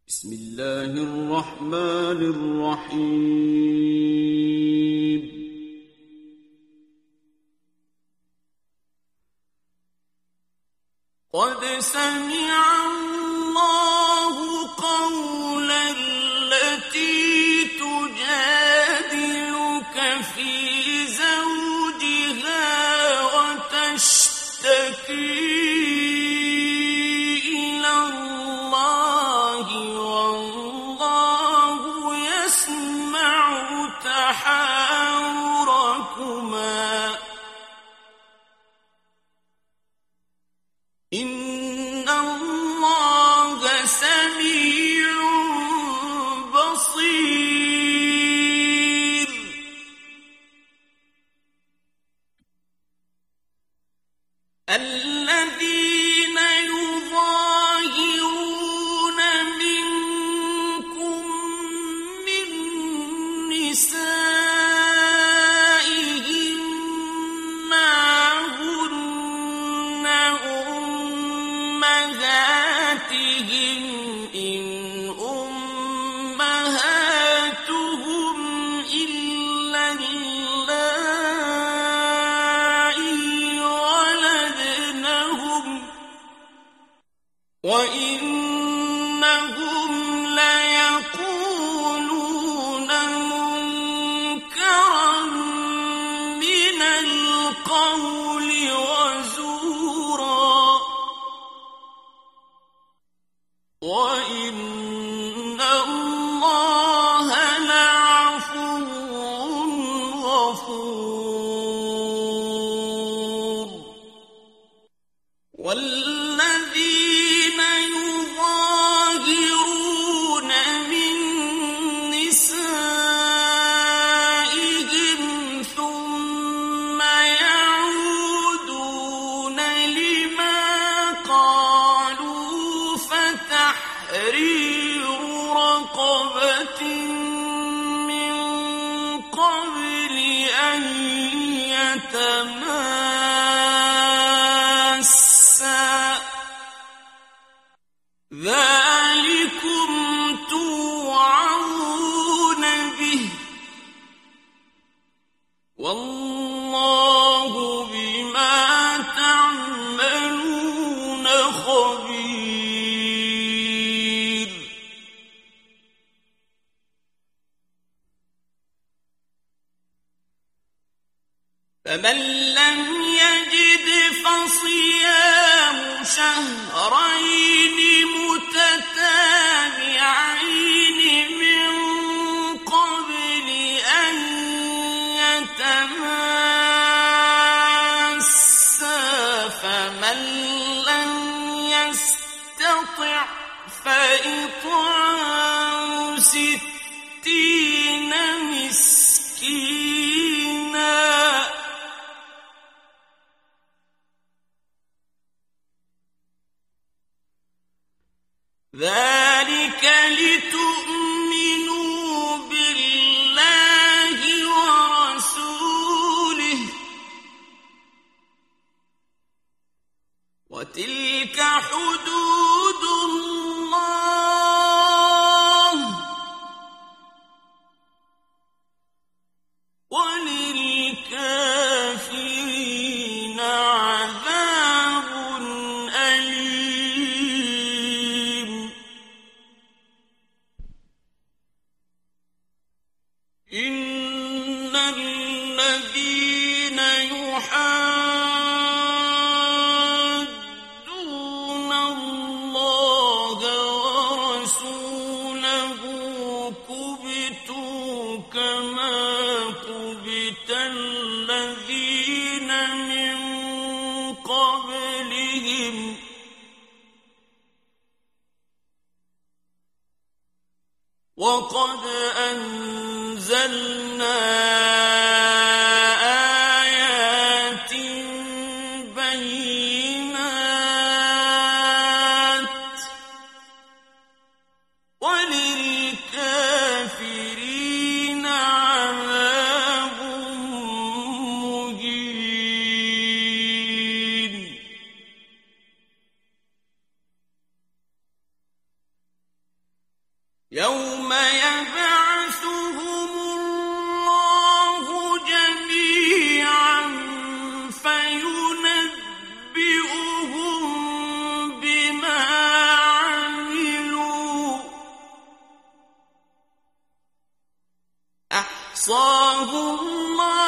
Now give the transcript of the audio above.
بسم الله الرحمن الرحيم. قد سمع الله قول التي تجادلك في زوجها وتشتكي إلى الله والله يسمع تحاوركما إن الله سميع بصير. الذين يظاهرون منكم من نسائهم ما هن أمهاتهم إن أمهاتهم إلا اللائي ولدنهم وإنهم ليقولون منكرا من القول وزورا وإن الله لعفو غفور. والذين يظاهرون من نسائهم ثم يعودون لما قالوا فتحرير رقبة من قبل أن يتماسا ذلكم توعظون به والله بما تعملون خبير. فمن لم يجد فصيام شهرين متتابعين من قبل أن يتماسا فمن لم يستطع فإطعام 60 مسكينا ذلك لتؤمنوا بالله ورسوله وتلك حدود الله وللكافرين عذاب أليم. إن الذين يحادون الله ورسوله كبتوا كما كبت الذين من قبلهم وقد أنزلنا آيات بينات وللكافرين عذاب مهين. يوم يبعثهم الله جميعا فينبئهم بما عملوا أحصاه الله